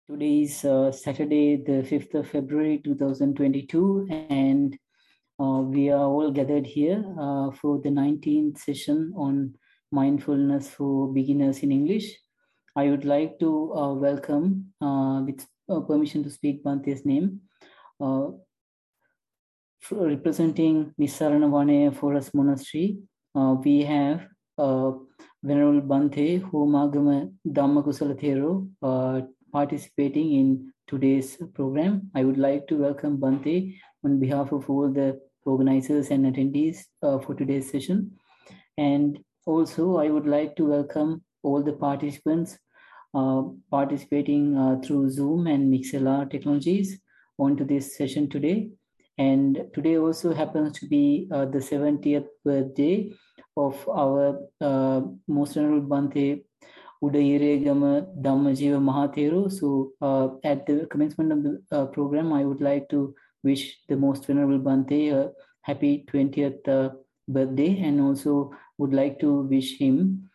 Today is Saturday, the 5th of February 2022, and we are all gathered here for the 19th session on mindfulness for beginners in English. I would like to welcome, with permission to speak Bhante's name, representing Nisarana Vanaya Forest Monastery. We have Venerable Bhante Homagama Dhammakusala Thero participating in today's program. I would like to welcome Bhante on behalf of all the organizers and attendees for today's session. And also, I would like to welcome all the participants participating through Zoom and Mixlr technologies onto this session today. And today also happens to be the 70th birthday of our Most Venerable Bhante Udayiregama Dhammajiva Mahathero. So at the commencement of the program, I would like to wish the Most Venerable Bhante a happy 20th birthday, and also would like to wish him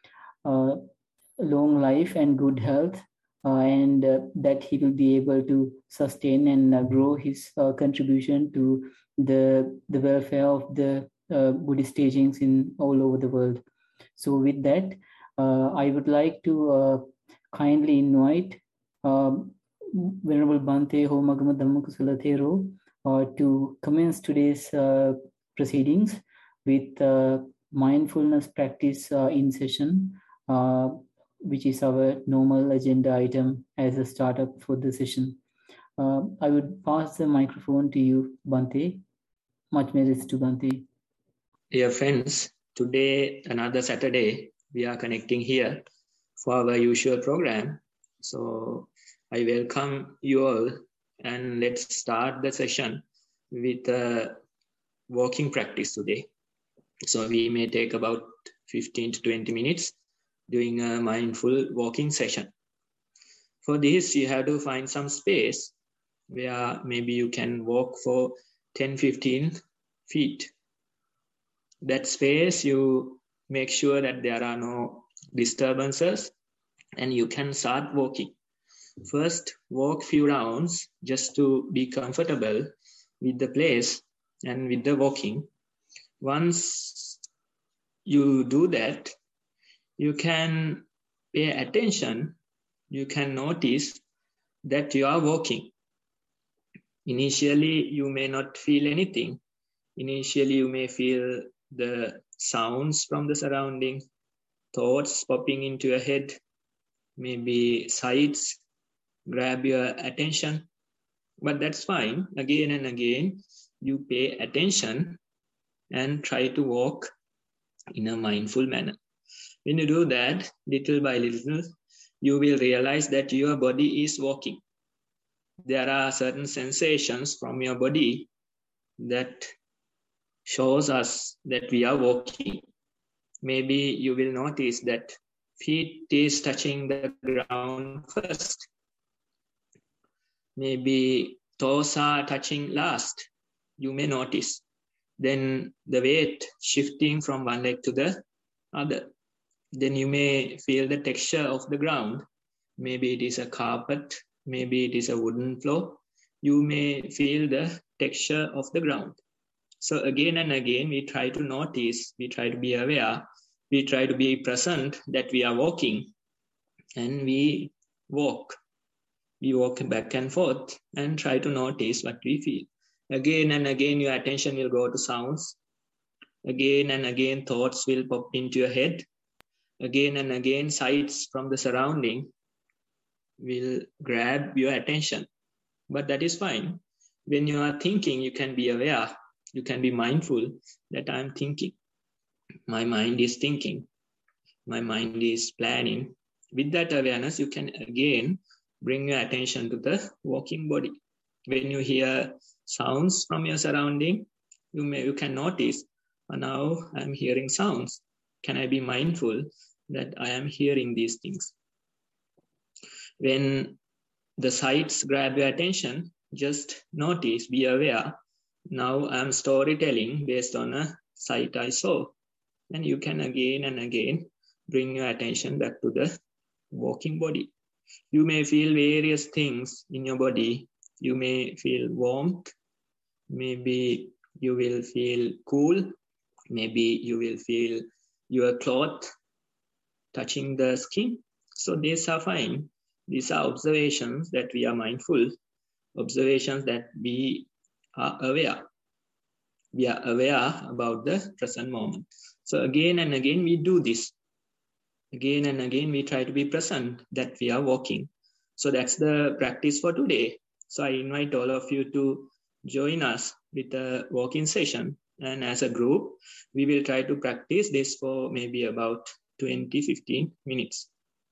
long life and good health, and that he will be able to sustain and grow his contribution to the welfare of the Buddhist teachings in all over the world. So with that, I would like to kindly invite Venerable Bhante Homagama Dhammakusala Thero to commence today's proceedings with mindfulness practice in session, which is our normal agenda item as a startup for the session. I would pass the microphone to you, Bhante. Much merits to Bhante. Dear friends, today, another Saturday, we are connecting here for our usual program. So I welcome you all, and let's start the session with a walking practice today. So we may take about 15 to 20 minutes doing a mindful walking session. For this, you have to find some space where maybe you can walk for 10-15 feet. That space, you make sure that there are no disturbances and you can start walking. First, walk few rounds just to be comfortable with the place and with the walking. Once you do that, you can pay attention, you can notice that you are walking. Initially, you may not feel anything. Initially, you may feel the sounds from the surrounding, thoughts popping into your head, maybe sights grab your attention, but that's fine. Again and again, you pay attention and try to walk in a mindful manner. When you do that, little by little, you will realize that your body is walking. There are certain sensations from your body that shows us that we are walking. Maybe you will notice that feet is touching the ground first. Maybe toes are touching last. You may notice. Then the weight shifting from one leg to the other. Then you may feel the texture of the ground. Maybe it is a carpet. Maybe it is a wooden floor. You may feel the texture of the ground. So again and again, we try to notice, we try to be aware, we try to be present that we are walking, and we walk. We walk back and forth and try to notice what we feel. Again and again, your attention will go to sounds. Again and again, thoughts will pop into your head. Again and again, sights from the surrounding will grab your attention. But that is fine. When you are thinking, you can be aware. You can be mindful that I am thinking. My mind is thinking. My mind is planning. With that awareness, you can again bring your attention to the walking body. When you hear sounds from your surrounding, you can notice, now I am hearing sounds. Can I be mindful that I am hearing these things? When the sights grab your attention, just notice, be aware. Now I am storytelling based on a sight I saw. And you can again and again bring your attention back to the walking body. You may feel various things in your body. You may feel warmth. Maybe you will feel cool. Maybe you will feel your cloth touching the skin. So these are fine. These are observations that we are mindful, observations that we are aware. We are aware about the present moment. So again and again we do this. Again and again we try to be present that we are walking. So that's the practice for today. So I invite all of you to join us with a walking session. And as a group, we will try to practice this for maybe about 20-15 minutes.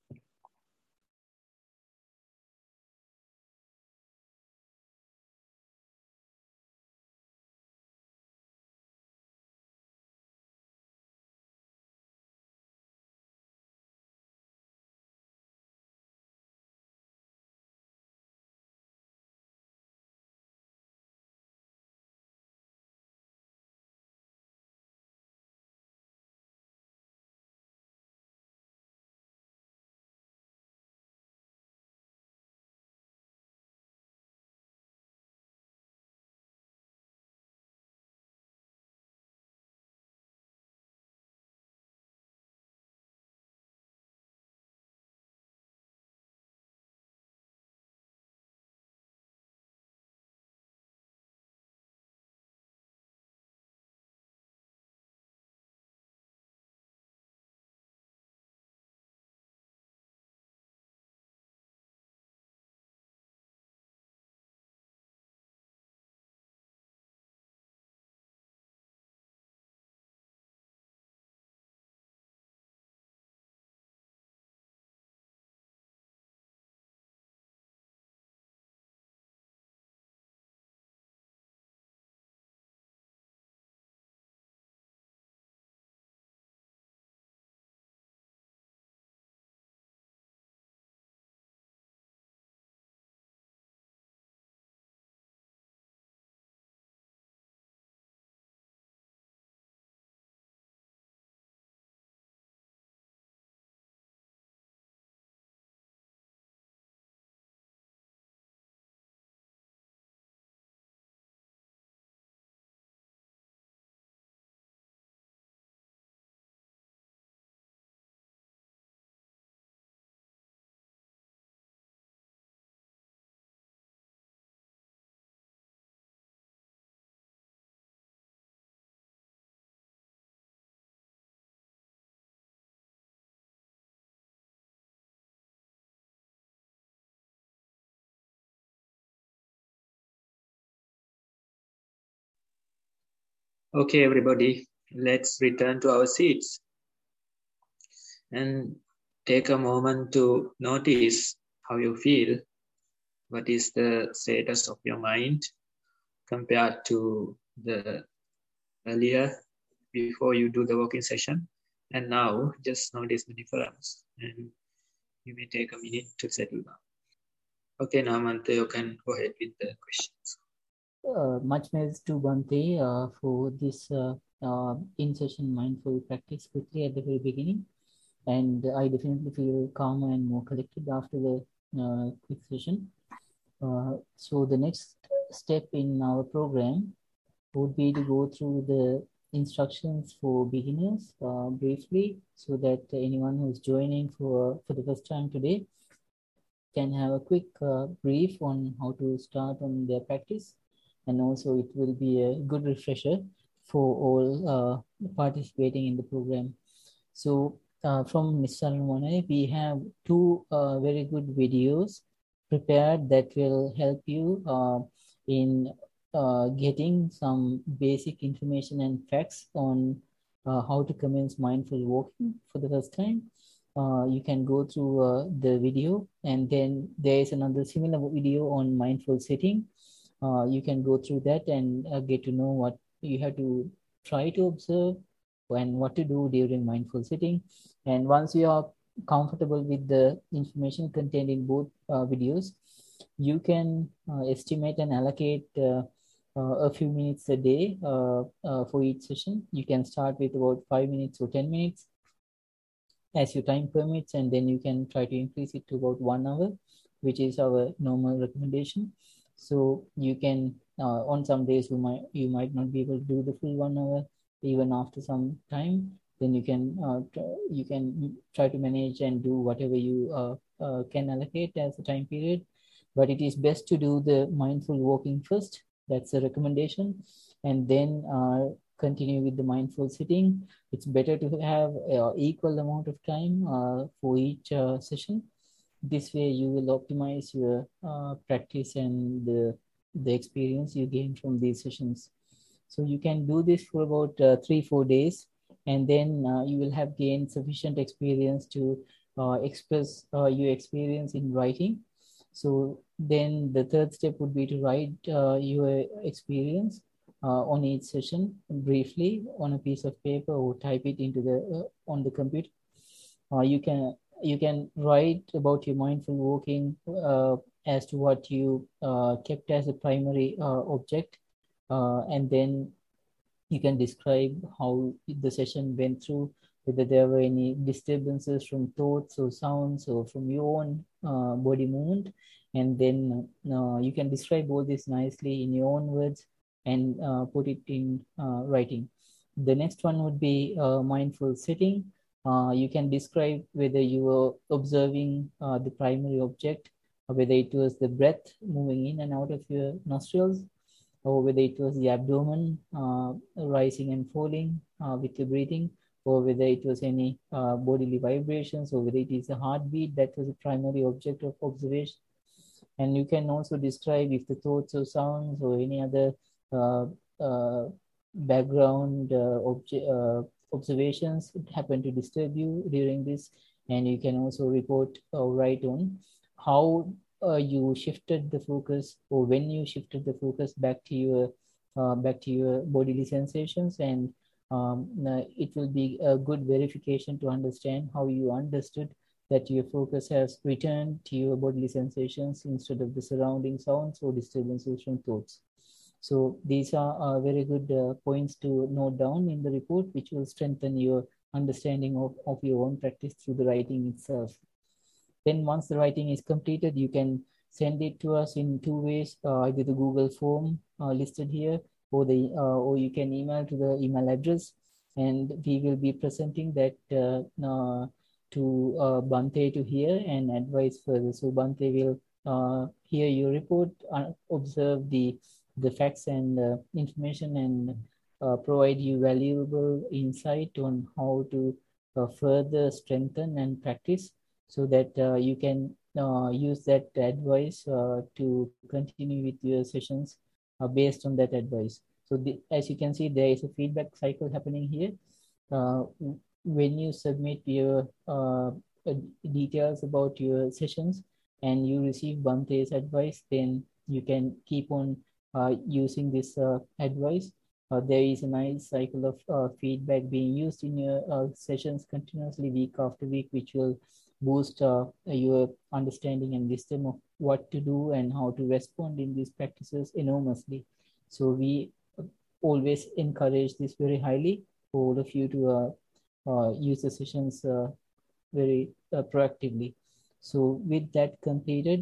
Okay, everybody, let's return to our seats and take a moment to notice how you feel. What is the status of your mind compared to the earlier before you do the walking session? And now just notice the difference and you may take a minute to settle down. Okay, Namante, you can go ahead with the questions. Much thanks to Bhante for this in-session mindful practice quickly at the very beginning. And I definitely feel calmer and more collected after the quick session. So the next step in our program would be to go through the instructions for beginners briefly, so that anyone who's joining for the first time today can have a quick brief on how to start on their practice. And also it will be a good refresher for all participating in the program. So from Mr. Salmone, we have two very good videos prepared that will help you in getting some basic information and facts on how to commence mindful walking for the first time. You can go through the video, and then there is another similar video on mindful sitting. You can go through that and get to know what you have to try to observe and what to do during mindful sitting. And once you are comfortable with the information contained in both videos, you can estimate and allocate a few minutes a day for each session. You can start with about 5 minutes or 10 minutes. as your time permits, and then you can try to increase it to about 1 hour, which is our normal recommendation. So you can, on some days you might not be able to do the full 1 hour even after some time. Then you can try to manage and do whatever you can allocate as a time period. But it is best to do the mindful walking first. That's a recommendation, and then continue with the mindful sitting. It's better to have equal amount of time for each session. This way you will optimize your practice and the experience you gain from these sessions. So you can do this for about 3-4 days, and then you will have gained sufficient experience to express your experience in writing. So then the third step would be to write your experience on each session briefly on a piece of paper, or type it into the on the computer. You can write about your mindful walking as to what you kept as a primary object, and then you can describe how the session went through, whether there were any disturbances from thoughts or sounds or from your own body movement. And then you can describe all this nicely in your own words and put it in writing. The next one would be mindful sitting. You can describe whether you were observing the primary object, or whether it was the breath moving in and out of your nostrils, or whether it was the abdomen rising and falling with your breathing, or whether it was any bodily vibrations, or whether it is a heartbeat that was a primary object of observation. And you can also describe if the thoughts or sounds or any other background observations happen to disturb you during this. And you can also report or write on how you shifted the focus, or when you shifted the focus back to your bodily sensations. And it will be a good verification to understand how you understood that your focus has returned to your bodily sensations instead of the surrounding sounds or disturbances from thoughts. So these are very good points to note down in the report, which will strengthen your understanding of your own practice through the writing itself. Then once the writing is completed, you can send it to us in 2 ways, either the Google form listed here, or you can email to the email address, and we will be presenting that to Bhante to hear and advise further. So Bhante will hear your report, observe the facts and information, and provide you valuable insight on how to further strengthen and practice, so that you can use that advice to continue with your sessions based on that advice. So as you can see, there is a feedback cycle happening here. When you submit your details about your sessions and you receive Bhante's advice, then you can keep on using this advice. There is a nice cycle of feedback being used in your sessions continuously, week after week, which will boost your understanding and wisdom of what to do and how to respond in these practices enormously. So we always encourage this very highly for all of you to use the sessions very proactively. So with that completed,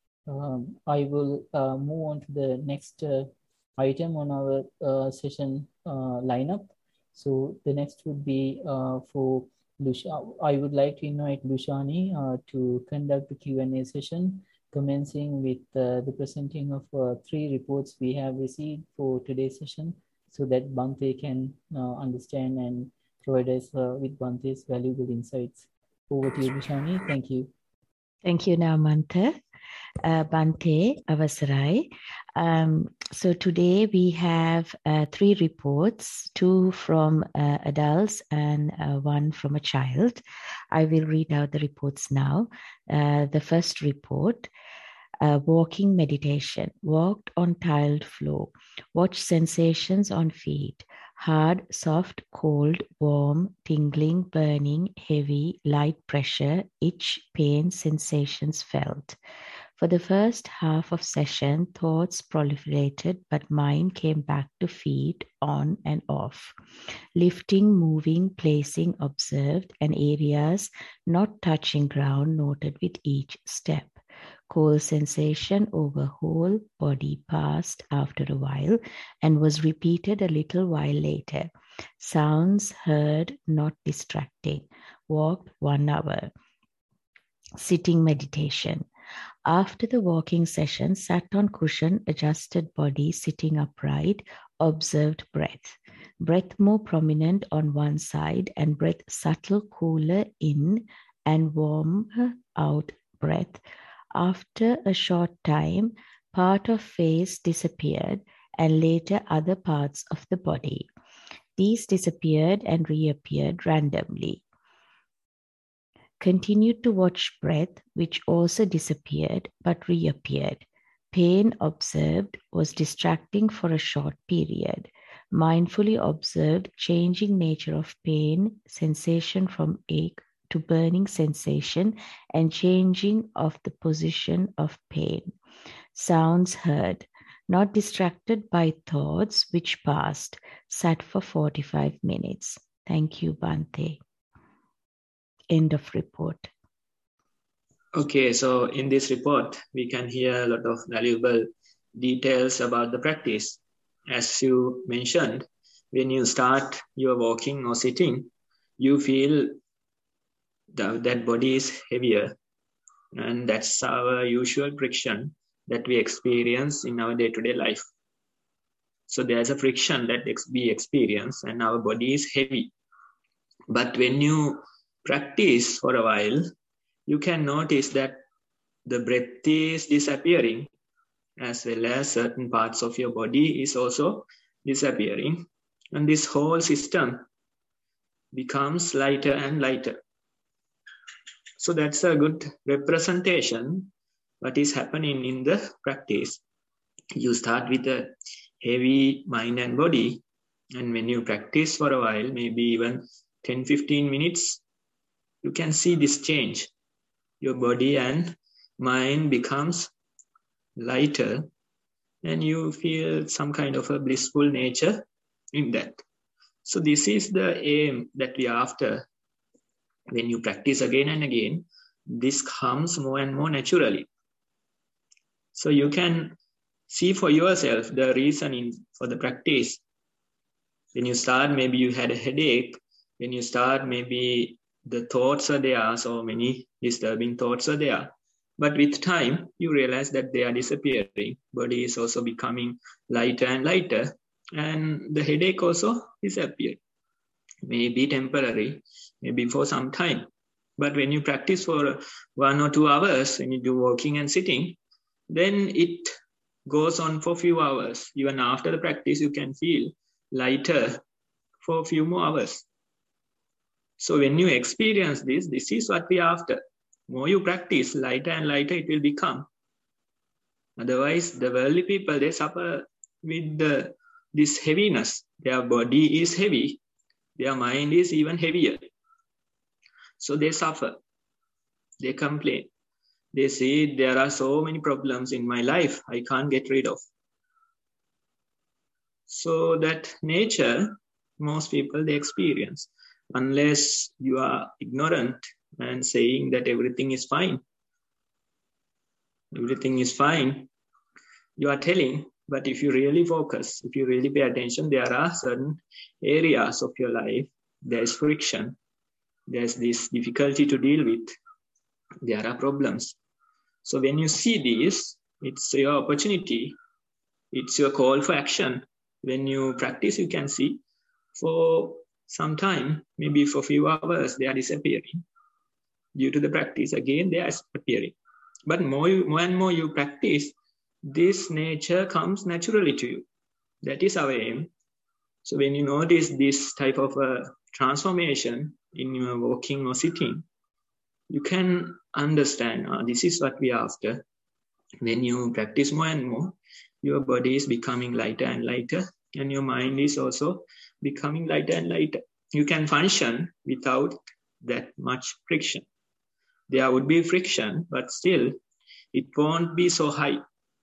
I will move on to the next item on our session lineup. So the next would be for I would like to invite Lushani to conduct the Q&A session, commencing with the presenting of 3 reports we have received for today's session, so that Bhante can understand and provide us with Bhante's valuable insights. Over to you, Lushani. Thank you. Thank you, Namanta. Bhante Avasarai. So today we have 3 reports, 2 from adults and 1 from a child. I will read out the reports now. The first report, walking meditation. Walked on tiled floor. Watch sensations on feet. Hard, soft, cold, warm, tingling, burning, heavy, light pressure, itch, pain, sensations felt. For the first half of session, thoughts proliferated, but mind came back to feet on and off. Lifting, moving, placing observed, and areas not touching ground noted with each step. Cold sensation over whole body passed after a while and was repeated a little while later. Sounds heard, not distracting. Walked 1 hour. Sitting meditation. After the walking session, sat on cushion, adjusted body, sitting upright, observed breath. Breath more prominent on one side and breath subtle, cooler in and warmer out breath. After a short time, part of face disappeared and later other parts of the body. These disappeared and reappeared randomly. Continued to watch breath, which also disappeared but reappeared. Pain observed was distracting for a short period. Mindfully observed changing nature of pain, sensation from ache to burning sensation, and changing of the position of pain. Sounds heard, not distracted by thoughts which passed. Sat for 45 minutes. Thank you, Bhante. End of report. Okay, so in this report, we can hear a lot of valuable details about the practice. As you mentioned, when you start your walking or sitting, you feel that body is heavier. And that's our usual friction that we experience in our day-to-day life. So there's a friction that we experience and our body is heavy. But when you practice for a while, you can notice that the breath is disappearing, as well as certain parts of your body is also disappearing. And this whole system becomes lighter and lighter. So that's a good representation what is happening in the practice. You start with a heavy mind and body, and when you practice for a while, maybe even 10-15 minutes, you can see this change. Your body and mind becomes lighter and you feel some kind of a blissful nature in that. So this is the aim that we are after. When you practice again and again, this comes more and more naturally. So you can see for yourself the reasoning for the practice. When you start, maybe you had a headache. When you start, maybe the thoughts are there, so many disturbing thoughts are there. But with time, you realize that they are disappearing. Body is also becoming lighter and lighter. And the headache also disappeared. Maybe temporary, maybe for some time. But when you practice for 1 or 2 hours, when you do walking and sitting, then it goes on for a few hours. Even after the practice, you can feel lighter for a few more hours. So when you experience this is what we are after. More you practice, lighter and lighter it will become. Otherwise, the worldly people, they suffer with this heaviness. Their body is heavy. Their mind is even heavier. So they suffer. They complain. They say, there are so many problems in my life I can't get rid of. So that nature, most people, they experience. Unless you are ignorant and saying that everything is fine. Everything is fine. You are telling, but if you really focus, if you really pay attention, there are certain areas of your life, there is friction. There's this difficulty to deal with. There are problems. So when you see this, it's your opportunity. It's your call for action. When you practice, you can see for some time, maybe for a few hours, they are disappearing. Due to the practice, again, they are appearing. But more and more you practice, this nature comes naturally to you. That is our aim. So when you notice this type of transformation in your walking or sitting, you can understand this is what we are after. When you practice more and more, your body is becoming lighter and lighter, and your mind is also becoming lighter and lighter. You can function without that much friction. There would be friction, but still it won't be so high.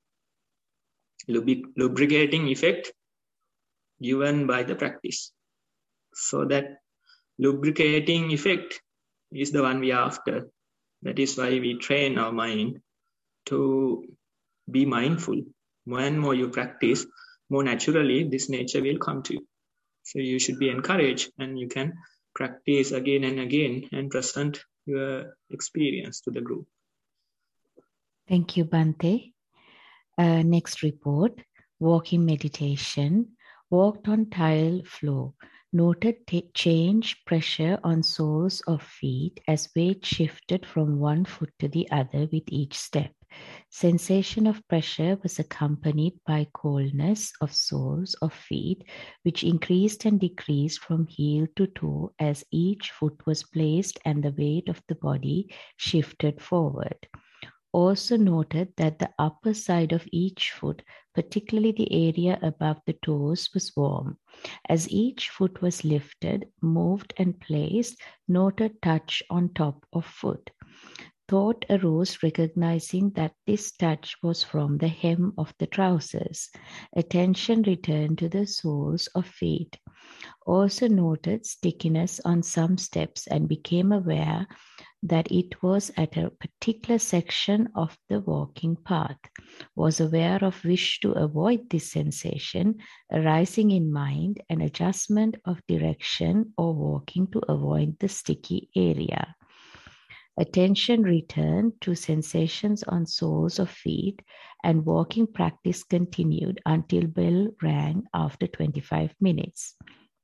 Lubricating effect given by the practice. So that lubricating effect is the one we are after. That is why we train our mind to be mindful. More and more you practice, more naturally this nature will come to you. So you should be encouraged, and you can practice again and again and present your experience to the group. Thank you, Bhante. Next report, walking meditation. Walked on tile floor. Noted change pressure on soles of feet as weight shifted from one foot to the other with each step. Sensation of pressure was accompanied by coldness of soles of feet, which increased and decreased from heel to toe as each foot was placed and the weight of the body shifted forward. Also noted that the upper side of each foot, particularly the area above the toes, was warm. As each foot was lifted, moved and placed, noted touch on top of foot. Thought arose recognizing that this touch was from the hem of the trousers. Attention returned to the soles of feet. Also noted stickiness on some steps and became aware that it was at a particular section of the walking path. Was aware of wish to avoid this sensation arising in mind, an adjustment of direction or walking to avoid the sticky area. Attention returned to sensations on soles of feet, and walking practice continued until bell rang after 25 minutes.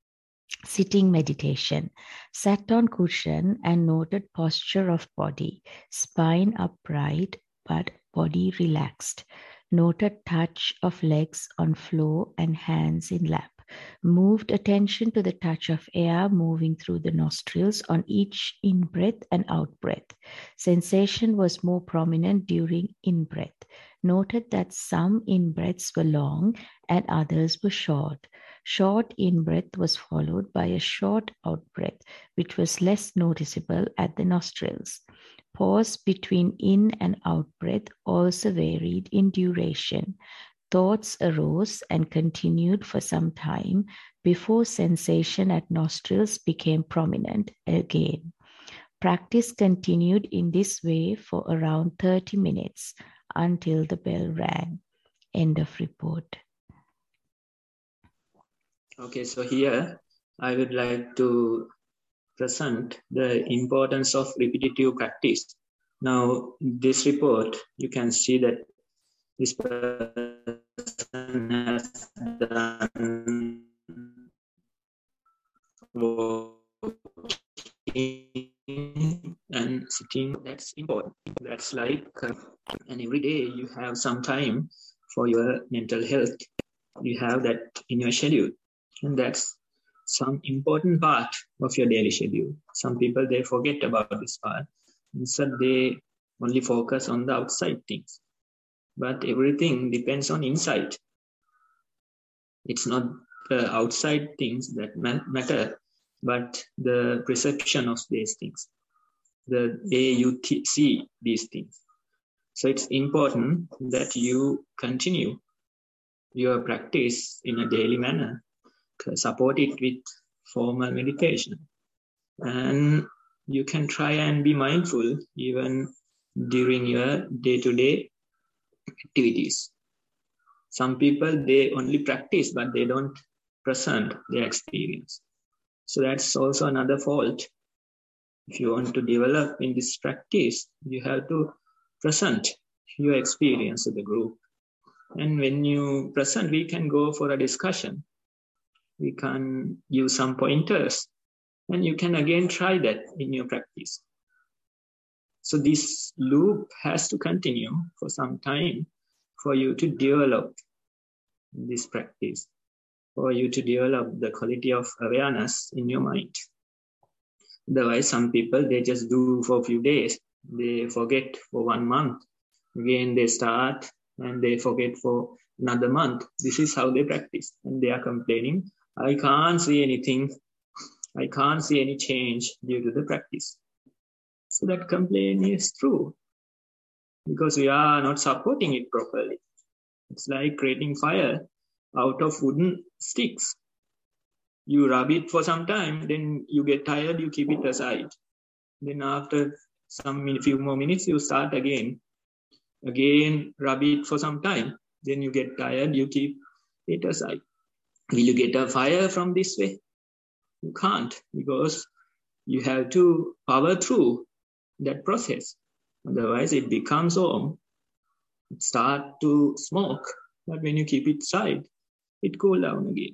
Sitting meditation. Sat on cushion and noted posture of body, spine upright but body relaxed. Noted touch of legs on floor and hands in lap. Moved attention to the touch of air moving through the nostrils on each in-breath and out-breath. Sensation was more prominent during in-breath. Noted that some in-breaths were long and others were short. Short in-breath was followed by a short out-breath, which was less noticeable at the nostrils. Pause between in and out-breath also varied in duration. Thoughts arose and continued for some time before sensation at nostrils became prominent again. Practice continued in this way for around 30 minutes until the bell rang. End of report. Okay, so here I would like to present the importance of repetitive practice. Now, this report, you can see that this person has done walking and sitting. That's important. That's like, and every day you have some time for your mental health. You have that in your schedule. And that's some important part of your daily schedule. Some people, they forget about this part. Instead, they only focus on the outside things. But everything depends on inside. It's not the outside things that matter, but the perception of these things, the way you see these things. So it's important that you continue your practice in a daily manner. Support it with formal meditation. And you can try and be mindful even during your day-to-day activities. Some people, they only practice, but they don't present their experience. So that's also another fault. If you want to develop in this practice, you have to present your experience to the group. And when you present, we can go for a discussion. We can use some pointers, and you can again try that in your practice. So this loop has to continue for some time for you to develop this practice, for you to develop the quality of awareness in your mind. Otherwise, some people, they just do for a few days, they forget for 1 month, again they start and they forget for another month. This is how they practice, and they are complaining, I can't see anything, I can't see any change due to the practice. So that complaint is true. because we are not supporting it properly. It's like creating fire out of wooden sticks. You rub it for some time, then you get tired, you keep it aside. Then after few more minutes, you start again. Again, rub it for some time. Then you get tired, you keep it aside. Will you get a fire from this way? You can't, because you have to power through that process. Otherwise, it becomes warm. It starts to smoke. But when you keep it aside, it cools down again.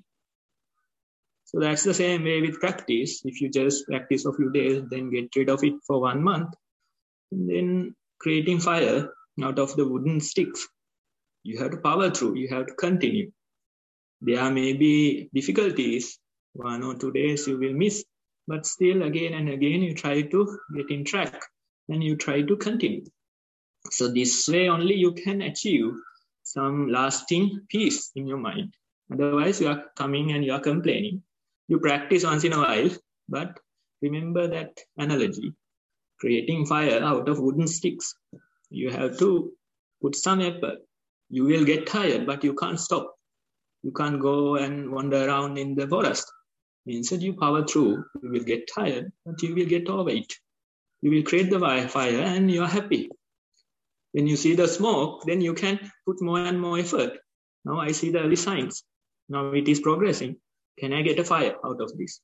So that's the same way with practice. If you just practice a few days, then get rid of it for 1 month, and then creating fire out of the wooden sticks, you have to power through, you have to continue. There may be difficulties, 1 or 2 days you will miss, but still again and again you try to get in track and you try to continue. So this way only you can achieve some lasting peace in your mind. Otherwise you are coming and you are complaining. You practice once in a while, but remember that analogy, creating fire out of wooden sticks. You have to put some effort. You will get tired, but you can't stop. You can't go and wander around in the forest. Instead, you power through. You will get tired, but you will get over it. You will create the fire and you are happy. When you see the smoke, then you can put more and more effort. Now I see the early signs. Now it is progressing. Can I get a fire out of this?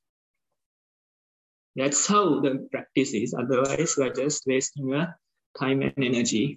That's how the practice is. Otherwise, you are just wasting your time and energy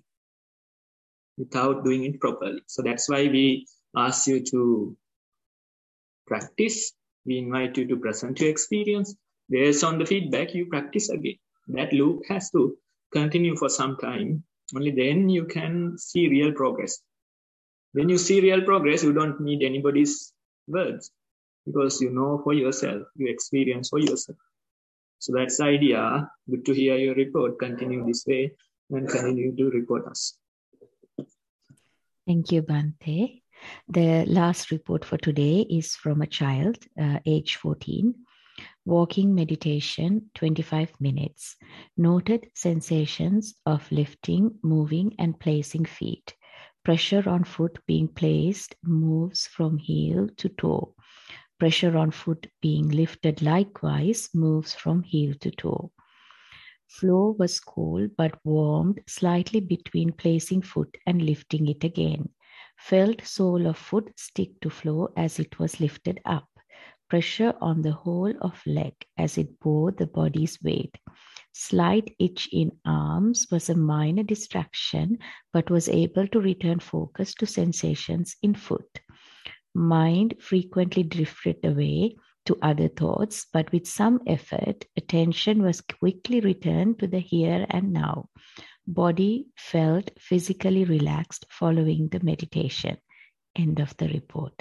without doing it properly. So that's why we ask you to practice. We invite you to present your experience. Based on the feedback, you practice again. That loop has to continue for some time. Only then you can see real progress. When you see real progress, you don't need anybody's words, because you know for yourself, you experience for yourself. So that's the idea. Good to hear your report. Continue this way and continue to report us. Thank you, Bhante. The last report for today is from a child, age 14. Walking meditation, 25 minutes. Noted sensations of lifting, moving, and placing feet. Pressure on foot being placed moves from heel to toe. Pressure on foot being lifted likewise moves from heel to toe. Flow was cool but warmed slightly between placing foot and lifting it again. Felt sole of foot stick to floor as it was lifted up. Pressure on the whole of leg as it bore the body's weight. Slight itch in arms was a minor distraction, but was able to return focus to sensations in foot. Mind frequently drifted away to other thoughts, but with some effort, attention was quickly returned to the here and now. Body felt physically relaxed following the meditation. End of the report.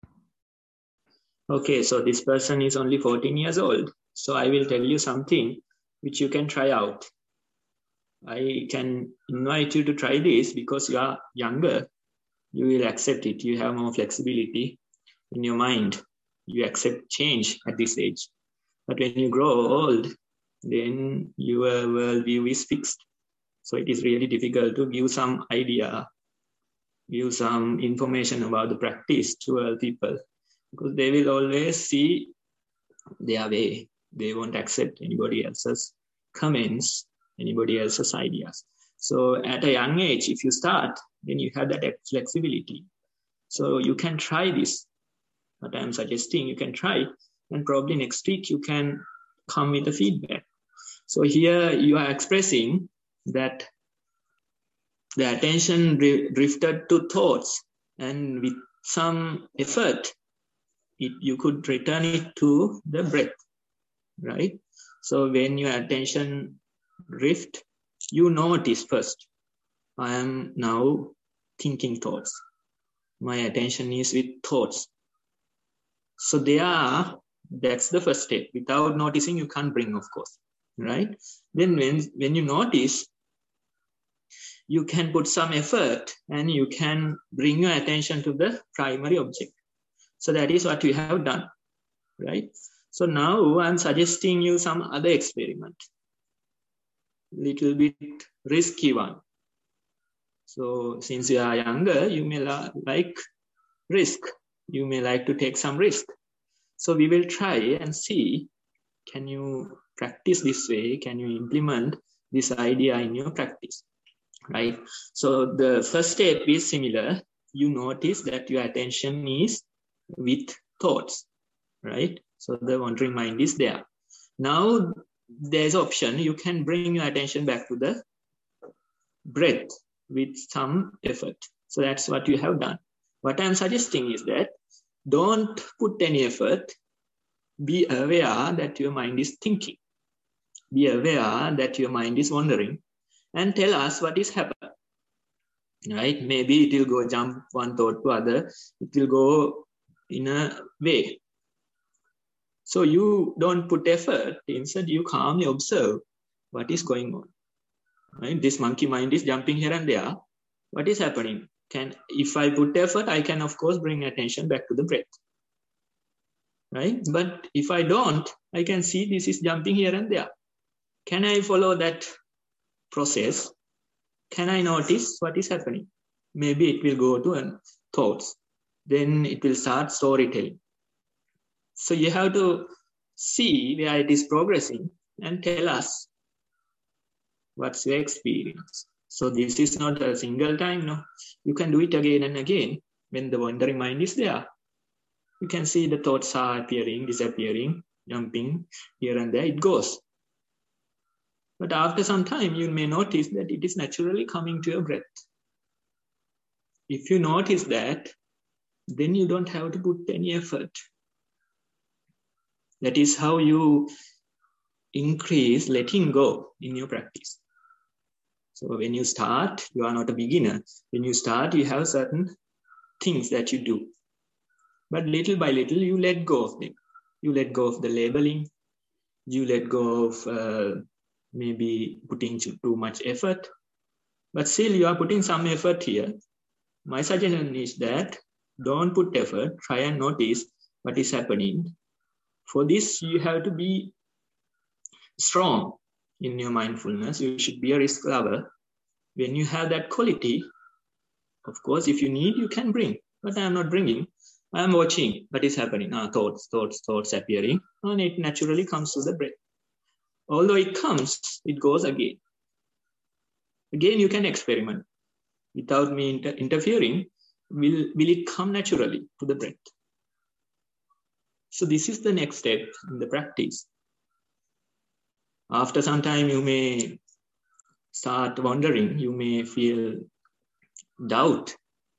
Okay, so this person is only 14 years old. So I will tell you something which you can try out. I can invite you to try this because you are younger. You will accept it. You have more flexibility in your mind. You accept change at this age. But when you grow old, then your worldview is fixed. So it is really difficult to give some idea, give some information about the practice to old people, because they will always see their way. They won't accept anybody else's comments, anybody else's ideas. So at a young age, if you start, then you have that flexibility. So you can try this. What I'm suggesting, you can try, and probably next week you can come with the feedback. So here you are expressing that the attention drifted to thoughts, and with some effort, you could return it to the breath, right? So when your attention drift, you notice first, I am now thinking thoughts. My attention is with thoughts. So that's the first step. Without noticing, you can't bring, of course, right? Then when you notice, you can put some effort and you can bring your attention to the primary object. So that is what we have done, right? So now I'm suggesting you some other experiment, little bit risky one. So since you are younger, you may like risk. You may like to take some risk. So we will try and see, can you practice this way? Can you implement this idea in your practice, right? So the first step is similar. You notice that your attention is with thoughts, right? So the wandering mind is there. Now there's option. You can bring your attention back to the breath with some effort. So that's what you have done. What I'm suggesting is that don't put any effort. Be aware that your mind is thinking. Be aware that your mind is wandering, and tell us what is happening. Right? Maybe it will go jump one thought to other. It will go in a way. So you don't put effort. Instead, you calmly observe what is going on. Right? This monkey mind is jumping here and there. What is happening? If I put effort, I can of course bring attention back to the breath. Right? But if I don't, I can see this is jumping here and there. Can I follow that process? Can I notice what is happening? Maybe it will go to thoughts. Then it will start storytelling. So you have to see where it is progressing and tell us what's your experience. So this is not a single time, no. You can do it again and again. When the wandering mind is there, you can see the thoughts are appearing, disappearing, jumping here and there, it goes. But after some time, you may notice that it is naturally coming to your breath. If you notice that, then you don't have to put any effort. That is how you increase letting go in your practice. So when you start, you are not a beginner. When you start, you have certain things that you do. But little by little, you let go of them. You let go of the labeling. You let go of maybe putting too much effort. But still, you are putting some effort here. My suggestion is that don't put effort. Try and notice what is happening. For this, you have to be strong in your mindfulness. You should be a risk lover. When you have that quality, of course, if you need, you can bring. But I am not bringing. I am watching what is happening. Thoughts appearing. And it naturally comes to the breath. Although it comes, it goes again. Again, you can experiment. Without me interfering, will it come naturally to the breath? So this is the next step in the practice. After some time, you may start wondering, you may feel doubt.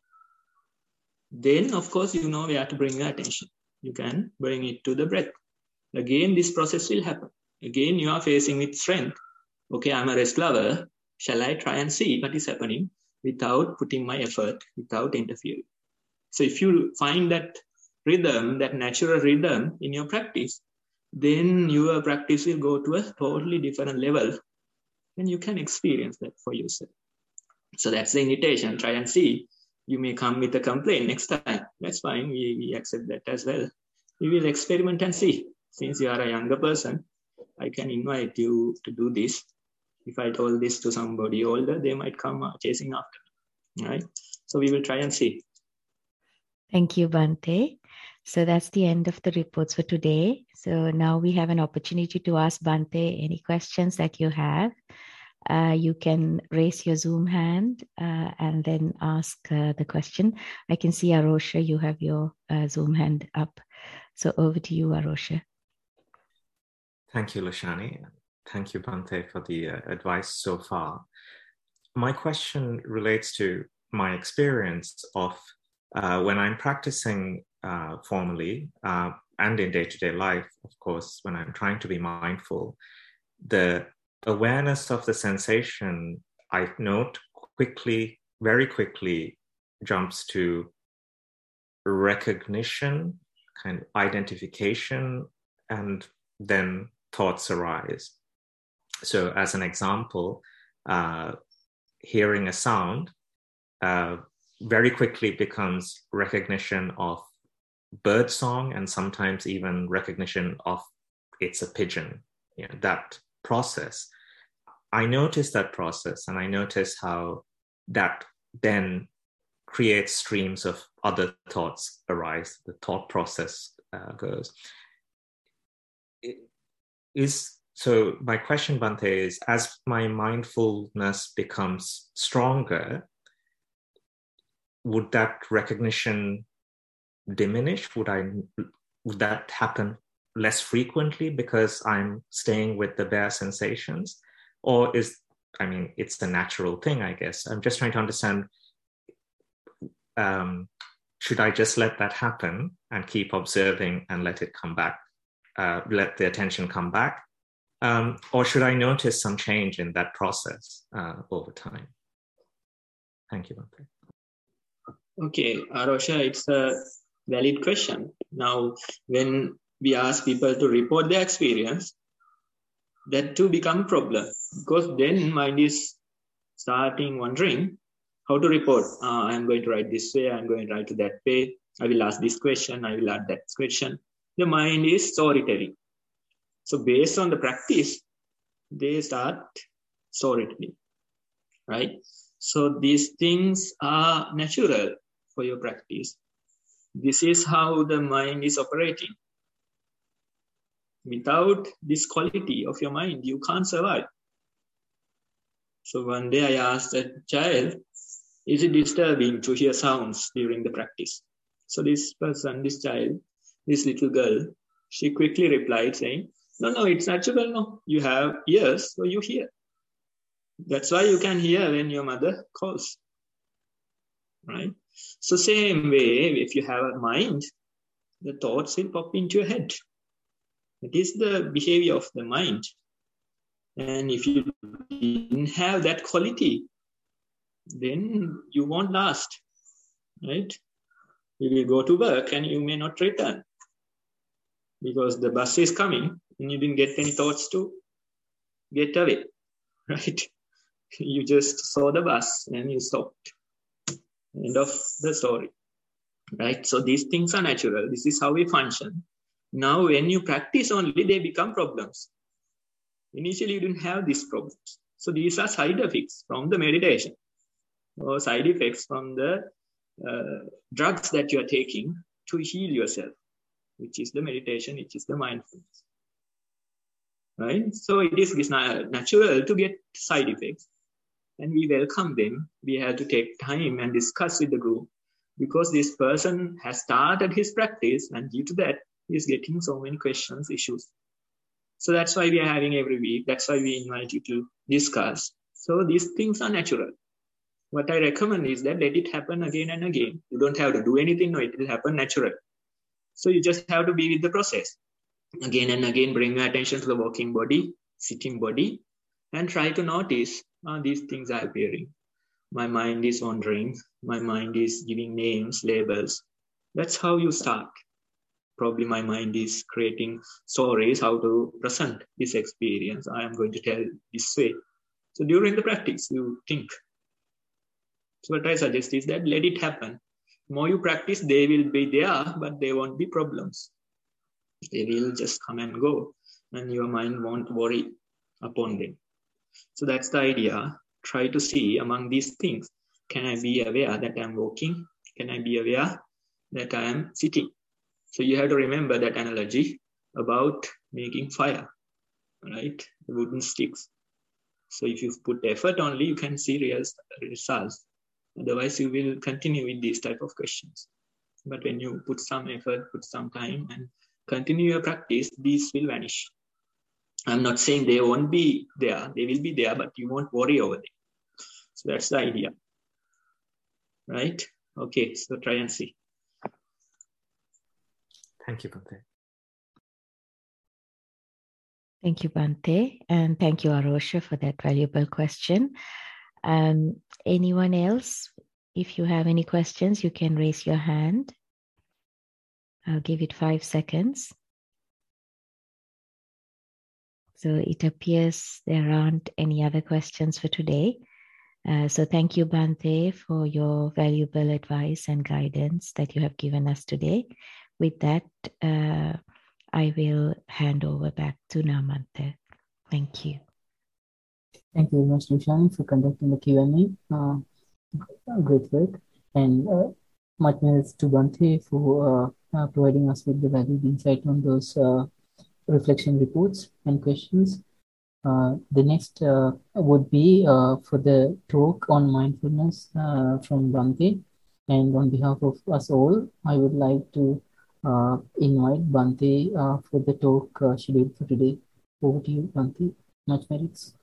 Then, of course, you know where to bring your attention. You can bring it to the breath. Again, this process will happen. Again, you are facing with strength. Okay, I'm a rest lover. Shall I try and see what is happening without putting my effort, without interfering? So if you find that rhythm, that natural rhythm in your practice, then your practice will go to a totally different level and you can experience that for yourself. So that's the invitation. Try and see. You may come with a complaint next time. That's fine. We accept that as well. We will experiment and see. Since you are a younger person, I can invite you to do this. If I told this to somebody older, they might come chasing after me, right? So we will try and see. Thank you, Bhante. So that's the end of the reports for today. So now we have an opportunity to ask Bhante any questions that you have. You can raise your Zoom hand and then ask the question. I can see, Arosha, you have your Zoom hand up. So over to you, Arosha. Thank you, Lashani. Thank you, Bhante, for the advice so far. My question relates to my experience of when I'm practicing formally and in day-to-day life, of course, when I'm trying to be mindful, the awareness of the sensation, I note very quickly jumps to recognition, kind of identification, and then thoughts arise. So as an example, hearing a sound very quickly becomes recognition of bird song and sometimes even recognition of it's a pigeon. You know, that process. I notice that process and I notice how that then creates streams of other thoughts arise, the thought process goes. So my question, Bhante, is as my mindfulness becomes stronger, would that recognition diminish? Would that happen less frequently because I'm staying with the bare sensations? Or it's a natural thing, I guess. I'm just trying to understand, should I just let that happen and keep observing and let it come back, let the attention come back? Or should I notice some change in that process over time? Thank you, Bhante. Okay, Arosha, it's a valid question. Now, when we ask people to report their experience, that too become a problem, because then mind is starting wondering how to report. I'm going to write this way, I'm going to write that way, I will ask this question, I will ask that question. The mind is storytelling. So based on the practice, they start storytelling, right? So these things are natural for your practice. This is how the mind is operating. Without this quality of your mind, you can't survive. So one day I asked a child, is it disturbing to hear sounds during the practice? So this child, this little girl, she quickly replied saying, no, it's natural. No, you have ears, so you hear. That's why you can hear when your mother calls, right? So same way, if you have a mind, the thoughts will pop into your head. It is the behavior of the mind. And if you didn't have that quality, then you won't last, right? You will go to work and you may not return because the bus is coming and you didn't get any thoughts to get away, right? You just saw the bus and you stopped. End of the story, right? So these things are natural. This is how we function. Now, when you practice only, they become problems. Initially, you didn't have these problems. So these are side effects from the meditation or side effects from the drugs that you are taking to heal yourself, which is the meditation, which is the mindfulness, right? So it is natural to get side effects, and we welcome them. We have to take time and discuss with the group, because this person has started his practice, and due to that, he is getting so many questions, issues. So that's why we are having every week. That's why we invite you to discuss. So these things are natural. What I recommend is that let it happen again and again. You don't have to do anything. No, it will happen naturally. So you just have to be with the process. Again and again, bring your attention to the walking body, sitting body, and try to notice these things are appearing. My mind is wandering. My mind is giving names, labels. That's how you start. Probably my mind is creating stories how to present this experience. I am going to tell this way. So during the practice, you think. So what I suggest is that let it happen. The more you practice, they will be there, but they won't be problems. They will just come and go, and your mind won't worry upon them. So that's the idea. Try to see among these things, can I be aware that I'm walking? Can I be aware that I am sitting? So you have to remember that analogy about making fire, right? The wooden sticks. So if you put effort only, you can see real results. Otherwise, you will continue with these type of questions. But when you put some effort, put some time and continue your practice, these will vanish. I'm not saying they won't be there. They will be there, but you won't worry over them. So that's the idea, right? Okay, so try and see. Thank you, Bhante. Thank you, Bhante. And thank you, Arosha, for that valuable question. Anyone else? If you have any questions, you can raise your hand. I'll give it 5 seconds. So it appears there aren't any other questions for today. So thank you, Bhante, for your valuable advice and guidance that you have given us today. With that, I will hand over back to Namanta. Thank you. Thank you very much, Lushani, for conducting the Q&A. Great work. And much thanks to Bhante for providing us with the valuable insight on those reflection reports and questions. The next would be for the talk on mindfulness from Bhante. And on behalf of us all, I would like to invite Bhante for the talk scheduled for today. Over to you, Bhante. Much merits.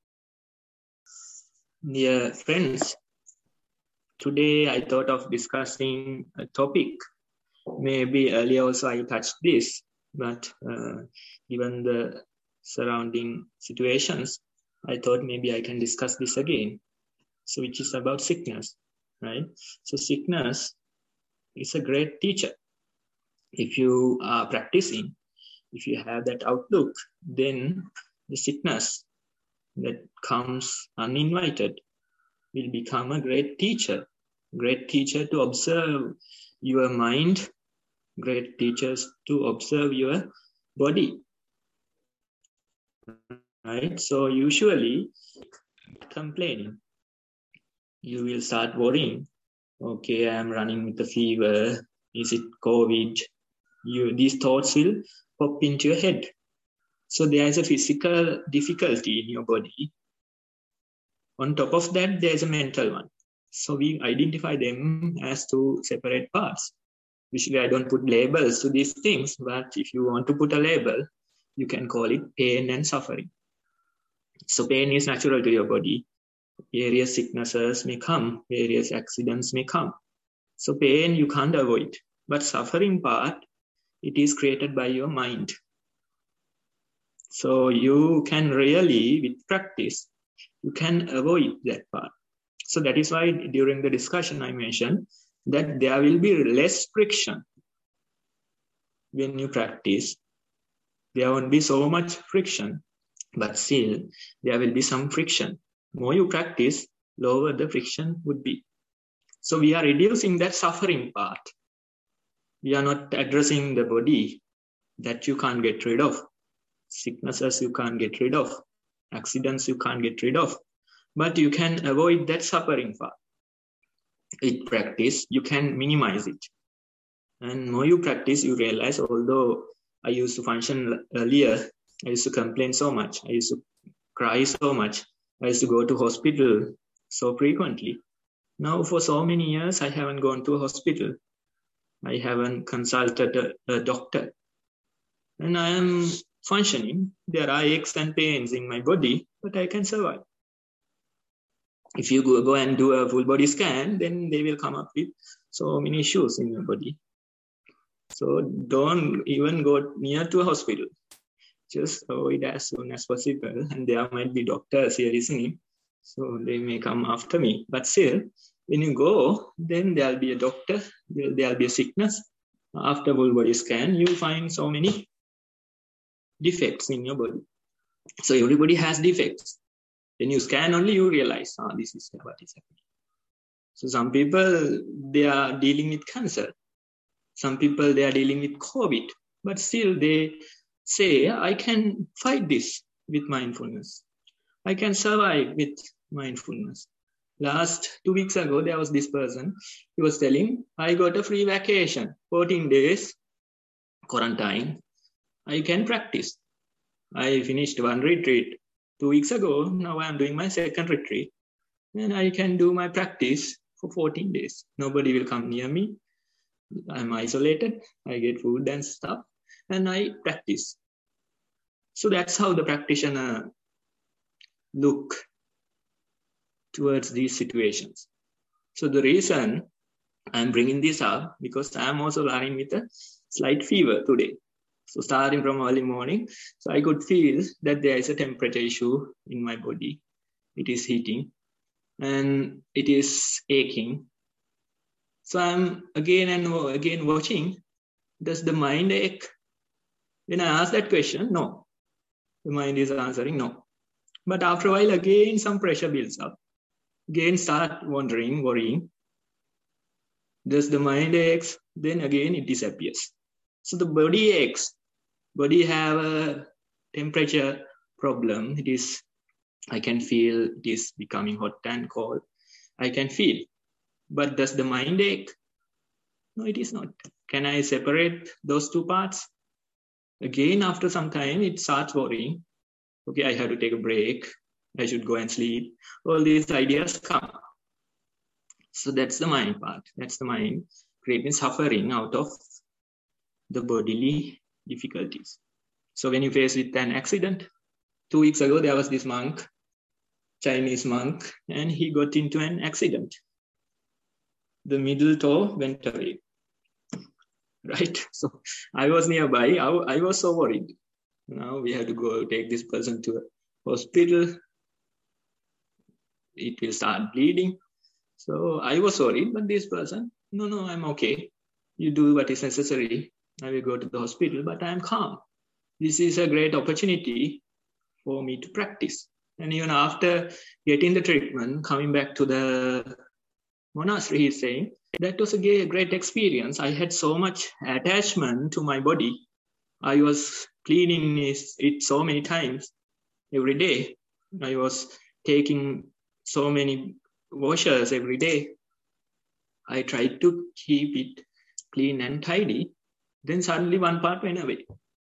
Dear friends, today I thought of discussing a topic. Maybe earlier also I touched this, but given the surrounding situations, I thought maybe I can discuss this again. So which is about sickness, right? So sickness is a great teacher. If you are practicing, if you have that outlook, then the sickness that comes uninvited will become a great teacher to observe your mind, great teachers to observe your body, right? So usually complaining, you will start worrying. Okay, I am running with a fever. Is it COVID? These thoughts will pop into your head. So there is a physical difficulty in your body. On top of that, there is a mental one. So we identify them as two separate parts. Usually I don't put labels to these things, but if you want to put a label, you can call it pain and suffering. So pain is natural to your body. Various sicknesses may come, various accidents may come. So pain you can't avoid, but suffering part, it is created by your mind. So you can really, with practice, you can avoid that part. So that is why during the discussion I mentioned that there will be less friction when you practice. There won't be so much friction, but still there will be some friction. More you practice, lower the friction would be. So we are reducing that suffering part. We are not addressing the body that you can't get rid of. Sicknesses you can't get rid of. Accidents you can't get rid of. But you can avoid that suffering part. With practice, you can minimize it. And more you practice, you realize, although I used to function earlier, I used to complain so much, I used to cry so much, I used to go to hospital so frequently. Now for so many years, I haven't gone to a hospital. I haven't consulted a doctor. And I am functioning. There are aches and pains in my body, but I can survive. If you go and do a full body scan, then they will come up with so many issues in your body. So don't even go near to a hospital. Just avoid as soon as possible. And there might be doctors here listening, so they may come after me. But still, when you go, then there'll be a doctor, there'll be a sickness. After full body scan, you find so many defects in your body. So everybody has defects. When you scan only, you realize, this is what is happening. So some people, they are dealing with cancer. Some people, they are dealing with COVID. But still, they say, I can fight this with mindfulness. I can survive with mindfulness. Last 2 weeks ago, there was this person. He was telling, I got a free vacation, 14 days, quarantine. I can practice. I finished one retreat 2 weeks ago. Now I'm doing my second retreat. And I can do my practice for 14 days. Nobody will come near me. I'm isolated. I get food and stuff. And I practice. So that's how the practitioner look towards these situations. So the reason I'm bringing this up, because I'm also running with a slight fever today. So starting from early morning, so I could feel that there is a temperature issue in my body. It is heating and it is aching. So I'm again and again watching, does the mind ache? When I ask that question, no. The mind is answering no. But after a while, again, some pressure builds up. Again, start wondering, worrying. Does the mind aches? Then again, it disappears. So the body aches. Body have a temperature problem. It is, I can feel it is becoming hot and cold. I can feel. But does the mind ache? No, it is not. Can I separate those two parts? Again, after some time, it starts worrying. Okay, I have to take a break. I should go and sleep. All these ideas come. So that's the mind part. That's the mind creating suffering out of the bodily difficulties. So when you face with an accident, 2 weeks ago, there was this monk, Chinese monk, and he got into an accident. The middle toe went away. Right? So I was nearby. I was so worried. Now we have to go take this person to a hospital. It will start bleeding. So I was worried, but this person, no, I'm okay. You do what is necessary. I will go to the hospital, but I'm calm. This is a great opportunity for me to practice. And even after getting the treatment, coming back to the monastery, he's saying, that was a great experience. I had so much attachment to my body. I was cleaning it so many times every day. I was taking so many washes every day. I tried to keep it clean and tidy. Then suddenly one part went away.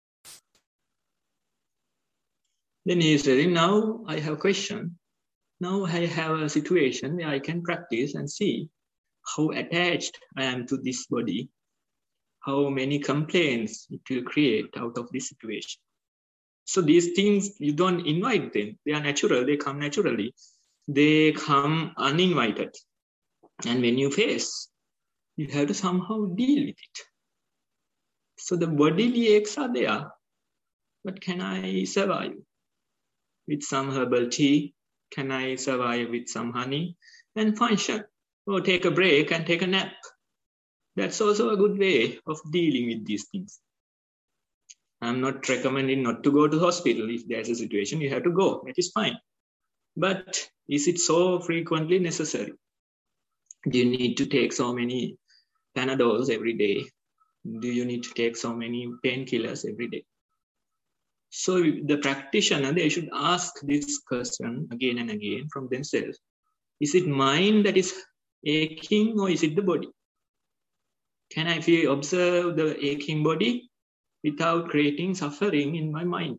Then he is saying, now I have a question. Now I have a situation where I can practice and see how attached I am to this body, how many complaints it will create out of this situation. So these things, you don't invite them. They are natural. They come naturally. They come uninvited. And when you face, you have to somehow deal with it. So the bodily aches are there. But can I survive with some herbal tea? Can I survive with some honey and function? Or take a break and take a nap. That's also a good way of dealing with these things. I'm not recommending not to go to the hospital. If there's a situation, you have to go. That is fine. But is it so frequently necessary? Do you need to take so many Panadols every day? Do you need to take so many painkillers every day? So the practitioner, they should ask this question again and again from themselves. Is it mind that is aching or is it the body? Can I observe the aching body without creating suffering in my mind?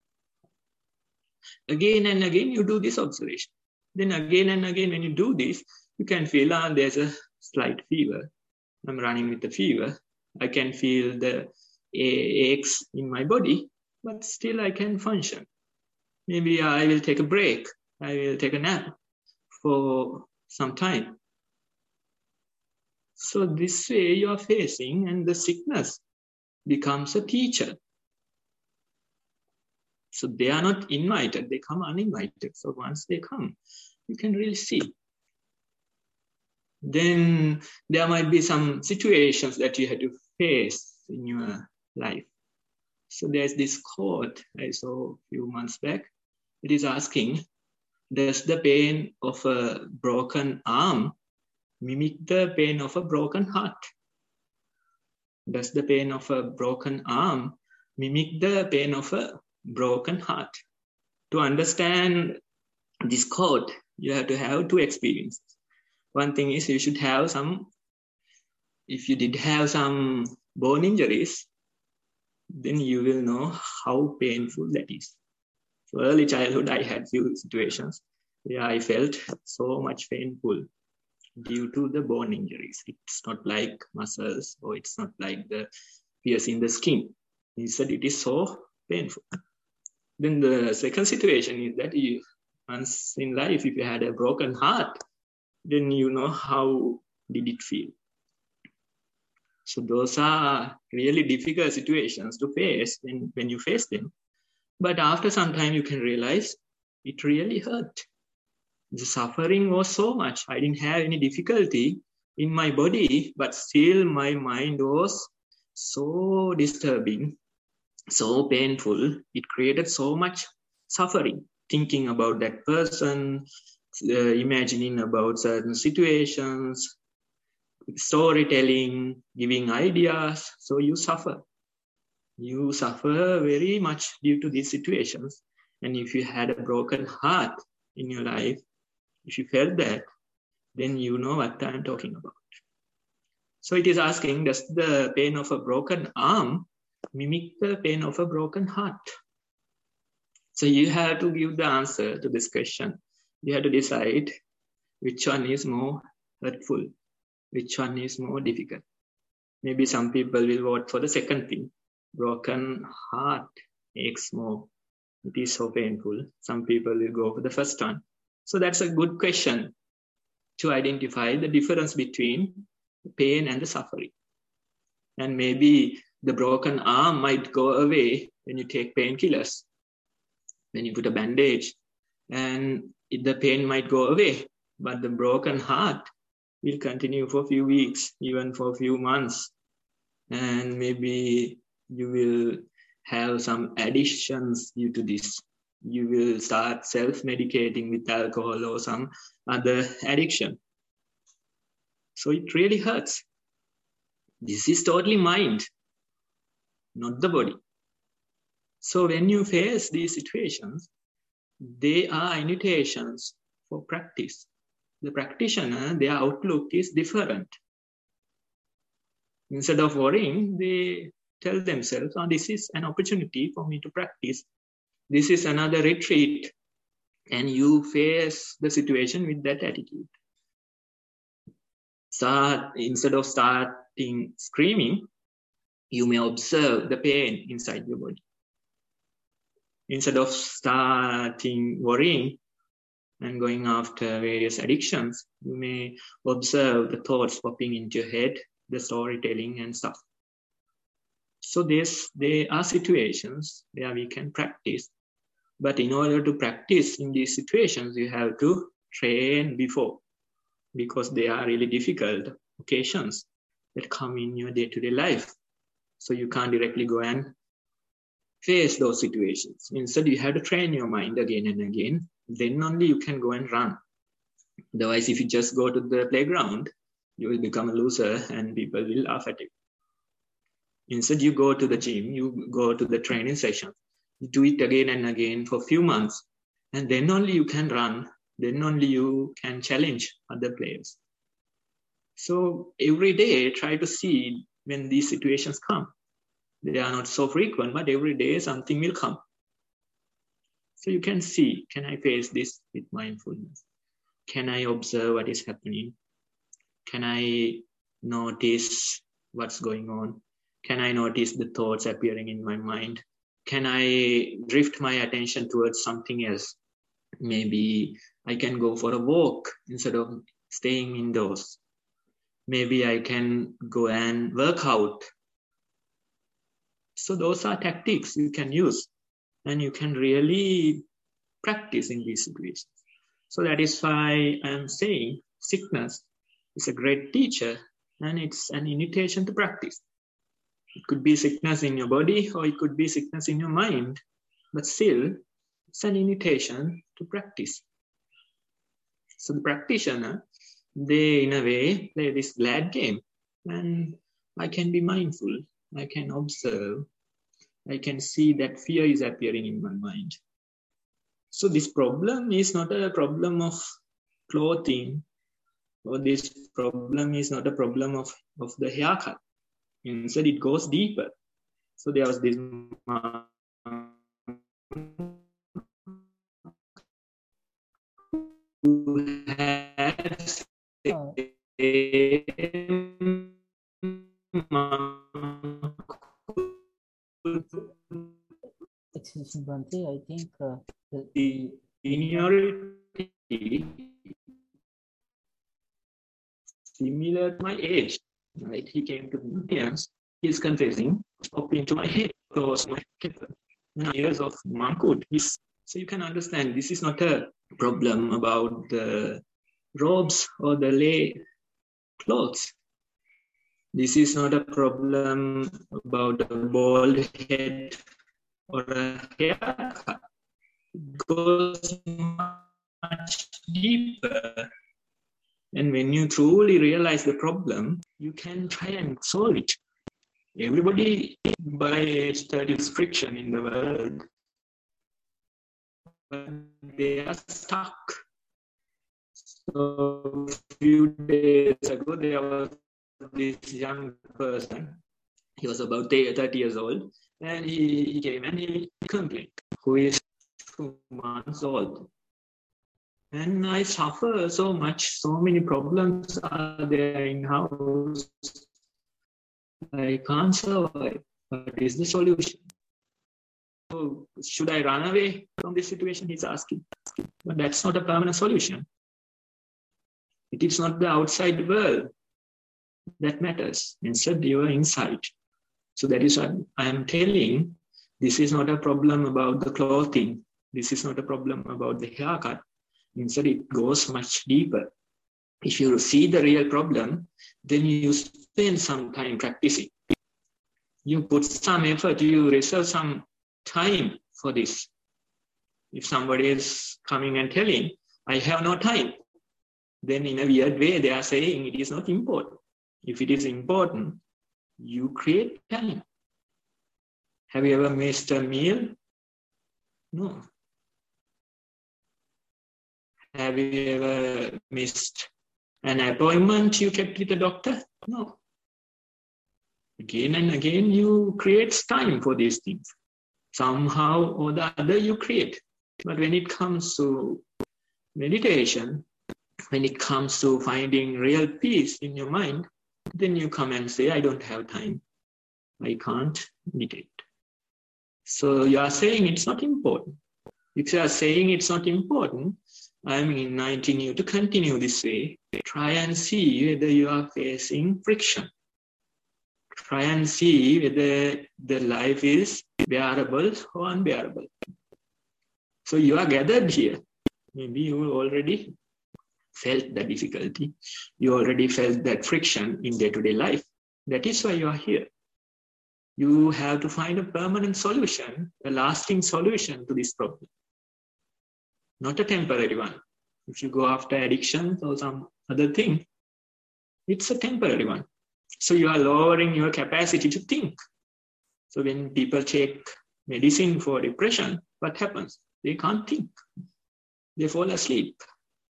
Again and again, you do this observation. Then again and again, when you do this, you can feel there's a slight fever. I'm running with the fever. I can feel the aches in my body, but still I can function. Maybe I will take a break. I will take a nap for some time. So this way you are facing, and the sickness becomes a teacher. So they are not invited, they come uninvited. So once they come, you can really see. Then there might be some situations that you have to face in your life. So there's this quote I saw a few months back. It is asking, does the pain of a broken arm mimic the pain of a broken heart? Does the pain of a broken arm mimic the pain of a broken heart? To understand this quote, you have to have two experiences. One thing is you should have if you did have some bone injuries, then you will know how painful that is. So early childhood, I had few situations where I felt so much painful due to the bone injuries. It's not like muscles, or it's not like the piercing the skin. He said it is so painful. Then the second situation is that once in life, if you had a broken heart, then you know how did it feel. So those are really difficult situations to face when you face them. But after some time, you can realize it really hurt. The suffering was so much. I didn't have any difficulty in my body, but still my mind was so disturbing, so painful. It created so much suffering, thinking about that person, imagining about certain situations, storytelling, giving ideas. So you suffer. You suffer very much due to these situations. And if you had a broken heart in your life, if you felt that, then you know what I'm talking about. So it is asking, does the pain of a broken arm mimic the pain of a broken heart? So you have to give the answer to this question. You have to decide which one is more hurtful, which one is more difficult. Maybe some people will vote for the second thing. Broken heart aches more. It is so painful. Some people will go for the first one. So that's a good question to identify the difference between the pain and the suffering. And maybe the broken arm might go away when you take painkillers, when you put a bandage, and the pain might go away. But the broken heart will continue for a few weeks, even for a few months. And maybe you will have some addictions due to this. You will start self-medicating with alcohol or some other addiction. So it really hurts. This is totally mind, not the body. So when you face these situations, they are invitations for practice. The practitioner, their outlook is different. Instead of worrying, they tell themselves, oh, this is an opportunity for me to practice. This is another retreat. And you face the situation with that attitude. Instead of starting screaming, you may observe the pain inside your body. Instead of starting worrying and going after various addictions, you may observe the thoughts popping into your head, the storytelling and stuff. So there are situations where we can practice. But in order to practice in these situations, you have to train before, because they are really difficult occasions that come in your day-to-day life. So you can't directly go and face those situations. Instead, you have to train your mind again and again. Then only you can go and run. Otherwise, if you just go to the playground, you will become a loser and people will laugh at you. Instead, you go to the gym, you go to the training session, you do it again and again for a few months, and then only you can run, then only you can challenge other players. So every day, try to see when these situations come. They are not so frequent, but every day something will come. So you can see, can I face this with mindfulness? Can I observe what is happening? Can I notice what's going on? Can I notice the thoughts appearing in my mind? Can I drift my attention towards something else? Maybe I can go for a walk instead of staying indoors. Maybe I can go and work out. So those are tactics you can use, and you can really practice in these situations. So that is why I'm saying sickness is a great teacher, and it's an invitation to practice. It could be sickness in your body, or it could be sickness in your mind, but still, it's an invitation to practice. So the practitioner, they in a way play this glad game, and I can be mindful, I can observe, I can see that fear is appearing in my mind. So this problem is not a problem of clothing, or this problem is not a problem of the haircut. Instead, it goes deeper. So there was this who had Excuse me, Bhante, I think the seniority similar to my age. Right? He came to me and he's confessing, popped into my head, across my years of monkhood. So you can understand this is not a problem about the robes or the lay clothes. This is not a problem about a bald head or a haircut. It goes much deeper. And when you truly realize the problem, you can try and solve it. Everybody by age 30 is friction in the world, but they are stuck. So a few days ago, there was this young person. He was about 30 years old, and he came and he complained, who is 2 months old. And I suffer so much, so many problems are there in house. I can't survive. What is the solution? So should I run away from this situation? He's asking. But that's not a permanent solution. It is not the outside world that matters. Instead, your inside. So that is what I am telling. This is not a problem about the clothing. This is not a problem about the haircut. Instead, it goes much deeper. If you see the real problem, then you spend some time practicing. You put some effort, you reserve some time for this. If somebody is coming and telling, I have no time, then in a weird way, they are saying it is not important. If it is important, you create time. Have you ever missed a meal? No. Have you ever missed an appointment you kept with the doctor? No. Again and again, you create time for these things. Somehow or the other, you create. But when it comes to meditation, when it comes to finding real peace in your mind, then you come and say, I don't have time. I can't meditate. So you are saying it's not important. If you are saying it's not important, I'm inviting you to continue this way. Try and see whether you are facing friction. Try and see whether the life is bearable or unbearable. So you are gathered here. Maybe you already felt the difficulty. You already felt that friction in day-to-day life. That is why you are here. You have to find a permanent solution, a lasting solution to this problem. Not a temporary one. If you go after addictions or some other thing, it's a temporary one. So you are lowering your capacity to think. So when people take medicine for depression, what happens? They can't think. They fall asleep.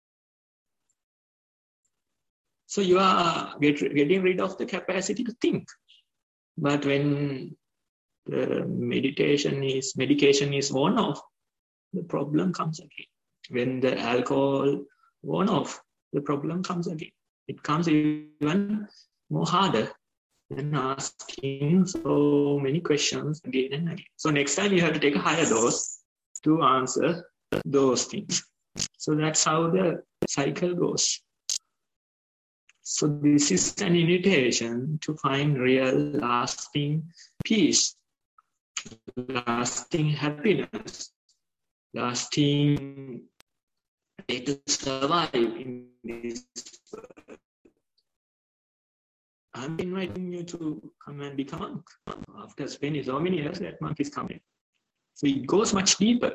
So you are getting rid of the capacity to think. But when the medication is worn off, the problem comes again. When the alcohol worn off, the problem comes again. It comes even more harder than asking so many questions again and again. So next time you have to take a higher dose to answer those things. So that's how the cycle goes. So this is an invitation to find real lasting peace, lasting happiness, lasting way to survive in this world. I'm inviting you to come and become a monk. After spending so many years, that monk is coming. So it goes much deeper.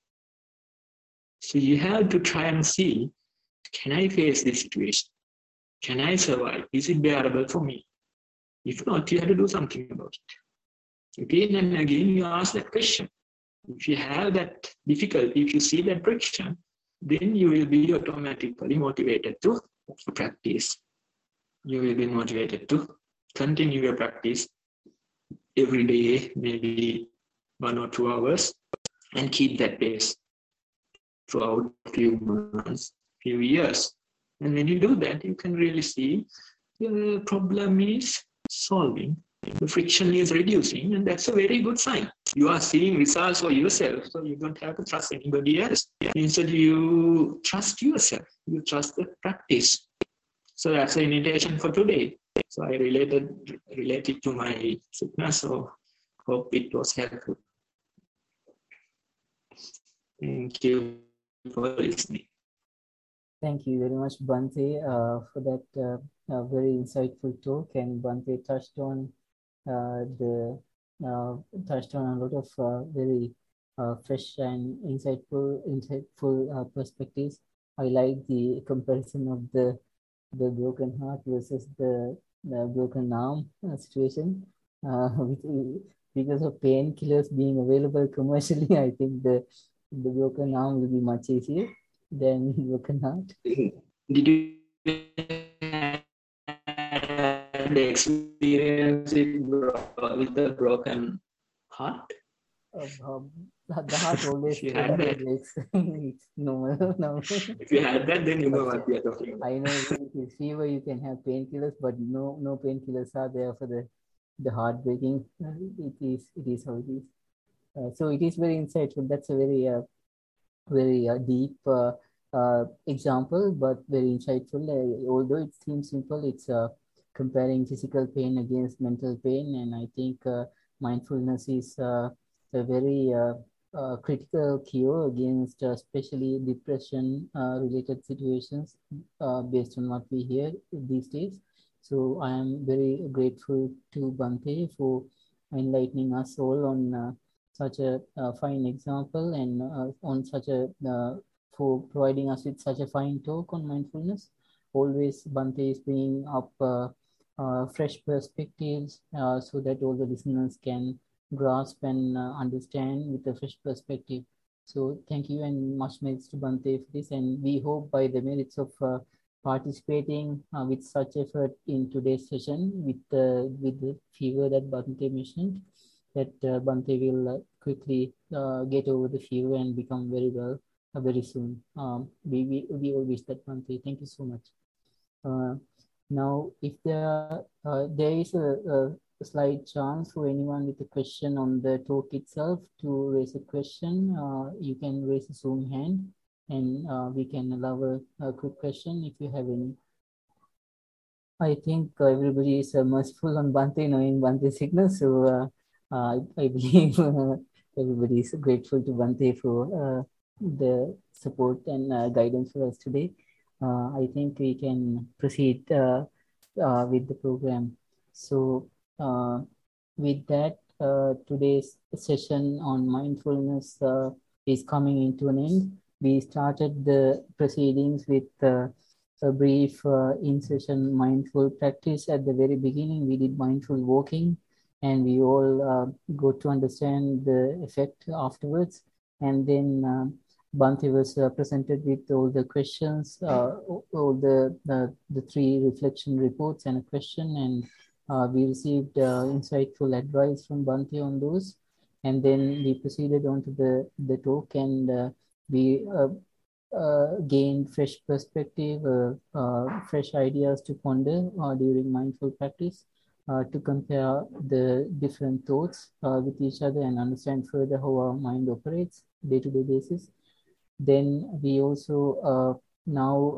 So you have to try and see, can I face this situation? Can I survive? Is it bearable for me? If not, you have to do something about it. Again and again, you ask that question. If you have that difficulty, if you see that friction, then you will be automatically motivated to practice. You will be motivated to continue your practice every day, maybe 1 or 2 hours, and keep that pace throughout a few months, few years. And when you do that, you can really see the problem is solving, the friction is reducing, and that's a very good sign. You are seeing results for yourself, so you don't have to trust anybody else. Instead, you trust yourself, you trust the practice. So that's the invitation for today. So I related to my sickness, so hope it was helpful. Thank you for listening. Thank you very much, Bhante, for that very insightful talk. And Bhante touched on a lot of very fresh and insightful perspectives. I like the comparison of the broken heart versus the broken arm situation. Because of painkillers being available commercially, I think the broken arm will be much easier than broken heart. Did you have the experience with the broken heart? The heart always If you had that, breaks. It's normal. No. if you had that, then you know what we are talking about. I know with fever you can have painkillers, but no painkillers are there for the heart breaking. It is how it is. So it is very insightful. That's a very deep example, but very insightful. Although it seems simple, it's comparing physical pain against mental pain, and I think mindfulness is a very critical cure against especially depression related situations based on what we hear these days. So I am very grateful to Bhante for enlightening us all on such a fine example and on such a for providing us with such a fine talk on mindfulness. Always Bhante is bringing up fresh perspectives so that all the listeners can grasp and understand with a fresh perspective. So thank you and much merits to Bhante for this, and we hope by the merits of participating with such effort in today's session with the fever that Bhante mentioned, that Bhante will quickly get over the fever and become very well very soon. We all wish that, Bhante. Thank you so much. Now, if there is a slight chance for anyone with a question on the talk itself to raise a question, you can raise a Zoom hand and we can allow a quick question if you have any. I think everybody is merciful on Bhante, knowing Bhante's sickness. So I believe everybody is grateful to Bhante for the support and guidance for us today. I think we can proceed with the program. So with that, today's session on mindfulness is coming into an end. We started the proceedings with a brief in-session mindful practice. At the very beginning, we did mindful walking, and we all got to understand the effect afterwards. And then Bhante was presented with all the questions, all the three reflection reports and a question, and we received insightful advice from Bhante on those. And then we proceeded on to the talk, and we gain fresh perspective, fresh ideas to ponder during mindful practice, to compare the different thoughts with each other and understand further how our mind operates day-to-day basis. Then we also now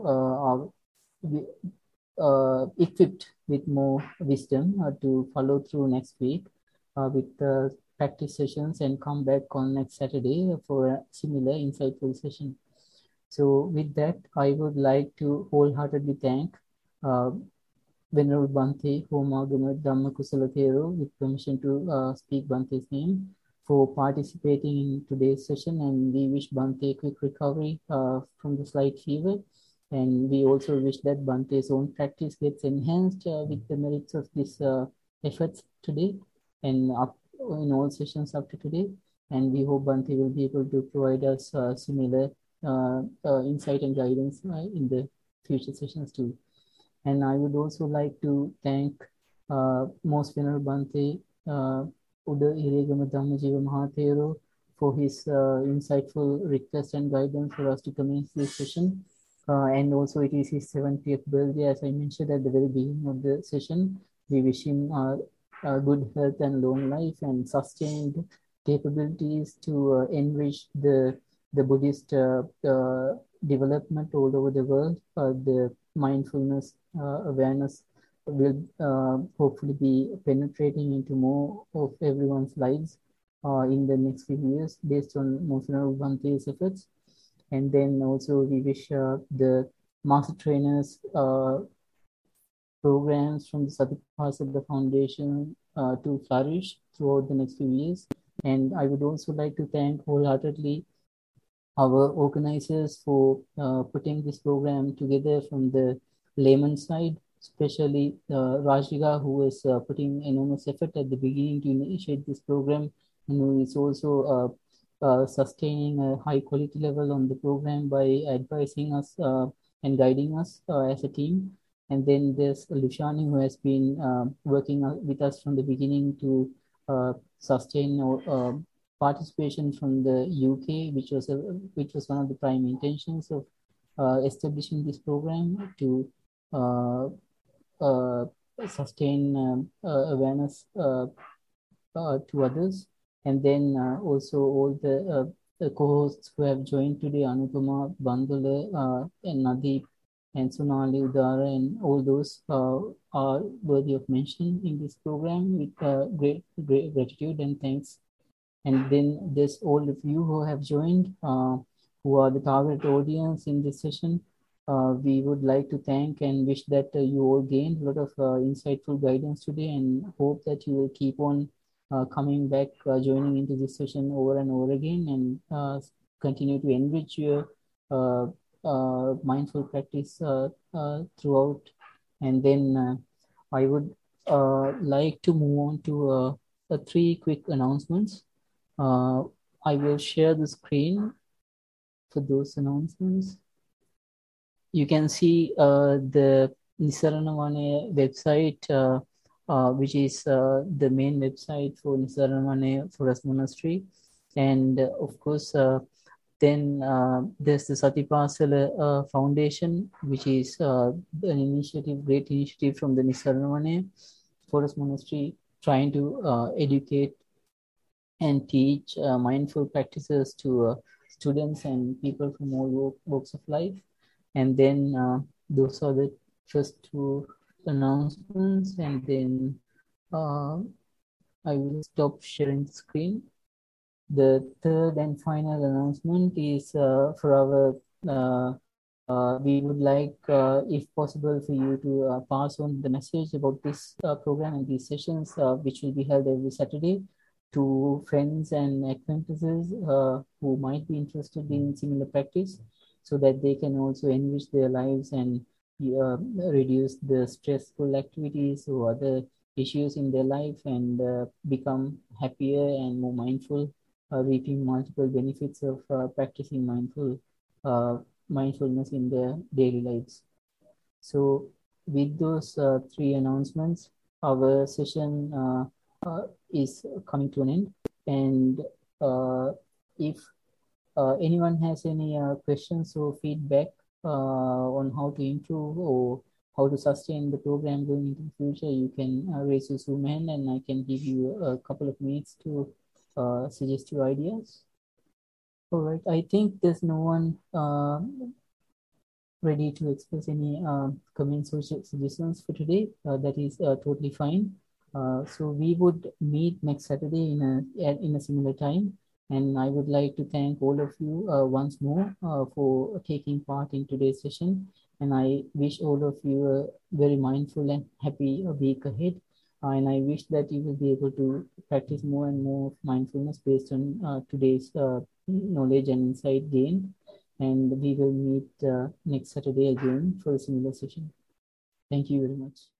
equipped with more wisdom to follow through next week with practice sessions and come back on next Saturday for a similar insightful session. So with that, I would like to wholeheartedly thank Venerable Bhante Homagama Dhammakusala Thero, with permission to speak Bhante's name, for participating in today's session, and we wish Bhante a quick recovery from the slight fever, and we also wish that Bhante's own practice gets enhanced with the merits of this efforts today and up in all sessions up to today, and we hope Bhante will be able to provide us similar insight and guidance in the future sessions too. And I would also like to thank Most Venerable Bhante Uda Irigama Dhammajiva Mahathero for his insightful request and guidance for us to commence this session. And also it is his 70th birthday, as I mentioned at the very beginning of the session. We wish him good health and long life and sustained capabilities to enrich the Buddhist development all over the world. The mindfulness awareness will hopefully be penetrating into more of everyone's lives in the next few years based on Most Venerable Bhante's efforts. And then also we wish the master trainers programs from the Satipasada Foundation to flourish throughout the next few years. And I would also like to thank wholeheartedly our organizers for putting this program together from the layman side, especially Rajika, who was putting enormous effort at the beginning to initiate this program, and who is also sustaining a high quality level on the program by advising us and guiding us as a team. And then there's Lushani, who has been working with us from the beginning to sustain our participation from the UK, which was one of the prime intentions of establishing this program to sustain awareness to others. And then also all the co-hosts who have joined today, Anupama, Bandula, and Nadeep, and Sonali, Udara, and all those are worthy of mention in this program with great gratitude and thanks. And then there's all of you who have joined, who are the target audience in this session. We would like to thank and wish that you all gained a lot of insightful guidance today, and hope that you will keep on coming back, joining into this session over and over again, and continue to enrich your mindful practice throughout. And then I would like to move on to 3 quick announcements. I will share the screen for those announcements. You can see the Nisarana Vane website, which is the main website for Nisarana Vane Forest Monastery. And of course, then there's the Satipasala Foundation, which is an initiative, great initiative from the Nisarana Vane Forest Monastery, trying to educate and teach mindful practices to students and people from all walks of life. And then those are the first 2 announcements, and then I will stop sharing the screen. The third and final announcement is for our we would like, if possible, for you to pass on the message about this program and these sessions, which will be held every Saturday, to friends and acquaintances who might be interested in similar practice, so that they can also enrich their lives and reduce the stressful activities or other issues in their life, and become happier and more mindful, reaping multiple benefits of practicing mindfulness in their daily lives. So with those 3 announcements, our session is coming to an end. And if anyone has any questions or feedback on how to improve or how to sustain the program going into the future, you can raise your Zoom hand, and I can give you a couple of minutes to suggest your ideas. All right, I think there's no one ready to express any comments or suggestions for today. That is totally fine. So we would meet next Saturday in a similar time. And I would like to thank all of you once more for taking part in today's session. And I wish all of you a very mindful and happy week ahead. And I wish that you will be able to practice more and more mindfulness based on today's knowledge and insight gained. And we will meet next Saturday again for a similar session. Thank you very much.